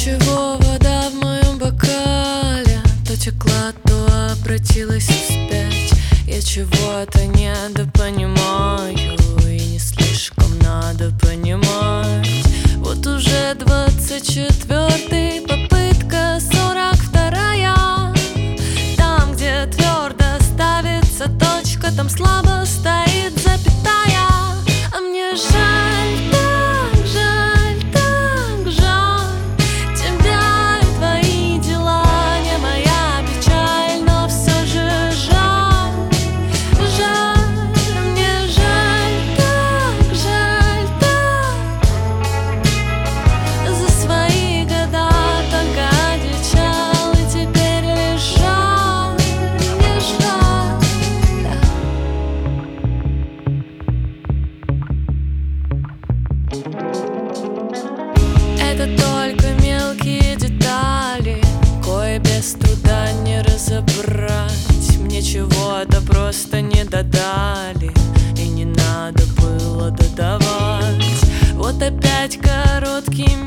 Отчего вода в моем бокале то текла, то обратилась вспять? Я чего-то недопонимаю, и не слишком надо понимать. Вот уже 24-й, попытка 42-я. Там, где твердо ставится точка, там слабо стоит запятая. А мне жаль, так жаль, так жаль тебя и твои дела. Не моя печаль, но все же жаль, жаль. Мне жаль, так за свои года только одичал, и теперь лишь жаль, мне жаль. Это только мелкие детали, кое без труда не разобрать. Мне чего-то просто не додали, и не надо было додавать. Вот опять короткий